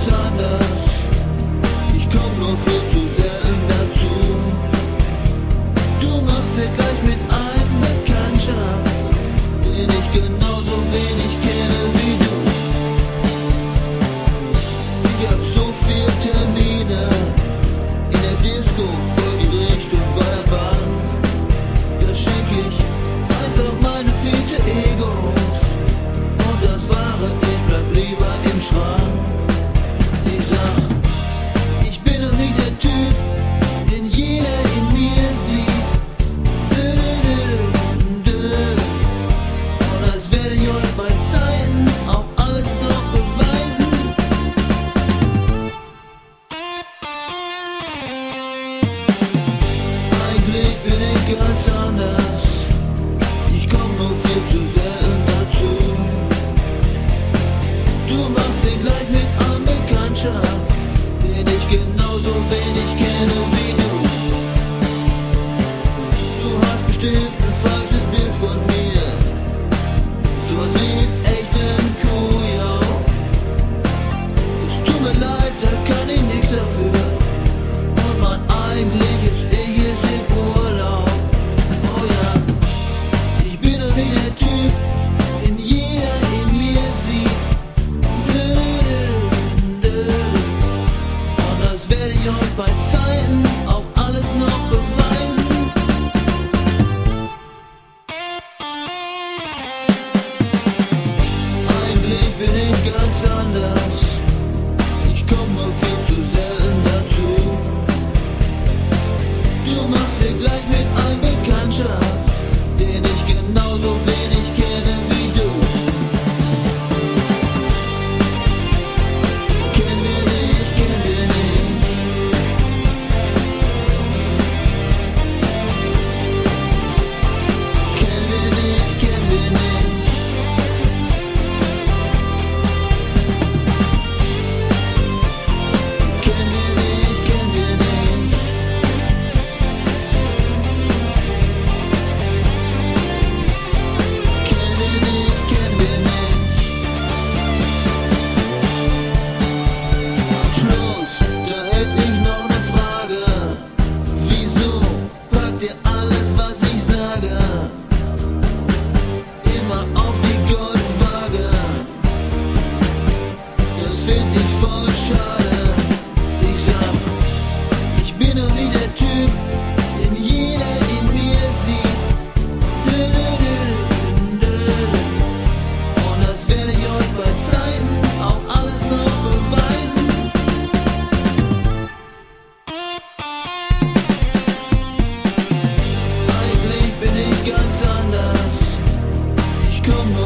ganz anders. Ich komm nur viel zu selten dazu. Du machst ja gleich mit einem Bekanntschaft, den ich genauso wenig kenne wie du. Ich hab so viel Termine in der Disco, Folgericht und bei der Bank. Da schenk ich einfach meine Vize-Egos und das wahre Ich bleib lieber im Schrank. Ich sag, ich bin doch nicht der Typ, den jeder in mir sieht. Und das werde ich euch bei Zeiten auch alles noch beweisen. Eigentlich bin ich ganz anders. Ich komm nur viel zu selten dazu. Du machst ihn gleich mit an Bekanntschaft, den ich genauso wenig kenne wie du. Du hast bestimmt ein falsches Bild von mir, sowas wie einen echten Kujau. Es tut mir leid, da kann ich nichts dafür. Und mein eigentliches Ich ist im Urlaub. Oh ja, ich bin doch nicht der Typ, den jeder in mir sieht. Und das werde ich euch bei Zeiten auch alles noch beweisen. Eigentlich bin ich ganz anders. Ich komm nur viel zu selten dazu. Du machst dir gleich mit einem Bekanntschaft, den ich genauso wenig kenne wie du. Kennen wir nicht, kennen wir nicht. Kennen wir nicht, kennen wir nicht. Kennen wir nicht, kennen wir nicht. Kennen wir nicht, kennen wir nicht. Am Schluss, da hätte ich noch eine Frage. Wieso packt ihr alles, was ich sage, immer auf die Goldwaage? Das find ich voll schade. Ich sag, ich bin doch nicht der Typ, den jeder in mir sieht. Und das werde ich euch bei Zeiten auch alles noch beweisen. Eigentlich bin ich ganz anders. Ich komm nur